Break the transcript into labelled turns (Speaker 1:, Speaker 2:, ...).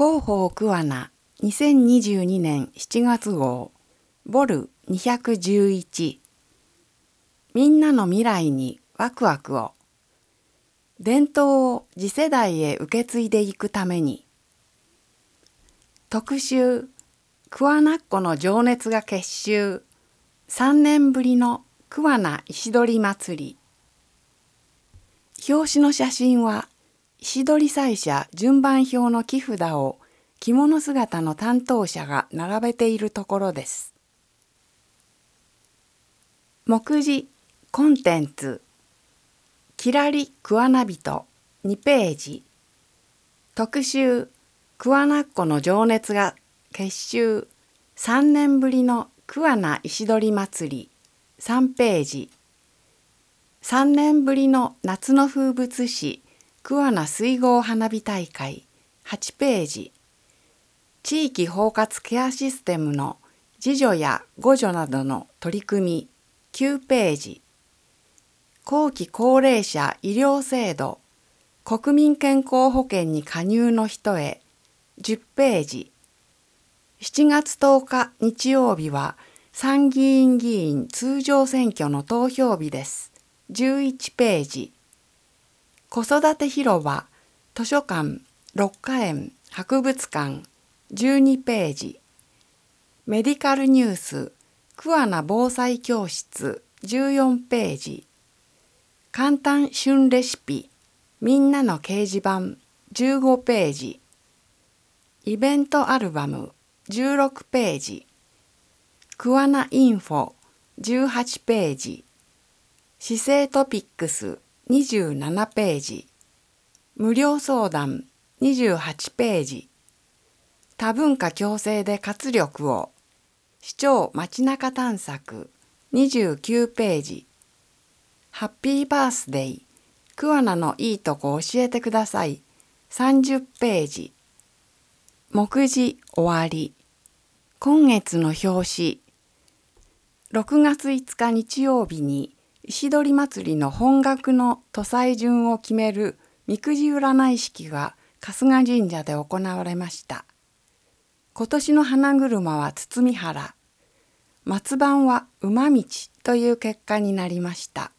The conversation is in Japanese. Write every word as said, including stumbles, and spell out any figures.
Speaker 1: 広報桑名にせんにじゅうにねんしちがつ号ボルにひゃくじゅういちみんなの未来にワクワクを伝統を次世代へ受け継いでいくために特集桑名っ子の情熱が結集さんねんぶりの桑名石取祭り表紙の写真は石取祭社順番表の木札を着物姿の担当者が並べているところです。目次コンテンツきらり桑名人にページ特集桑名っ子の情熱が結集さんねんぶりの桑名石取祭りさんページさんねんぶりの夏の風物詩桑名水郷花火大会はちページ地域包括ケアシステムの自助や互助などの取り組みきゅうページ後期高齢者医療制度国民健康保険に加入の人へじゅっページしちがつとおか日曜日は参議院議員通常選挙の投票日ですじゅういちページ子育て広場図書館六花園博物館じゅうにページメディカルニュース桑名防災教室じゅうよんページ簡単旬レシピみんなの掲示板じゅうごページイベントアルバムじゅうろくページ桑名インフォじゅうはちページ市政トピックスにじゅうななページ無料相談にじゅうはちページ多文化共生で活力を市長街中探索にじゅうきゅうページハッピーバースデイ桑名のいいとこ教えてくださいさんじゅっページ目次終わり今月の表紙ろくがついつか日曜日に石取祭りの本額の渡祭順を決めるみくじ占い式が春日神社で行われました。今年の花車は包原、松番は馬道という結果になりました。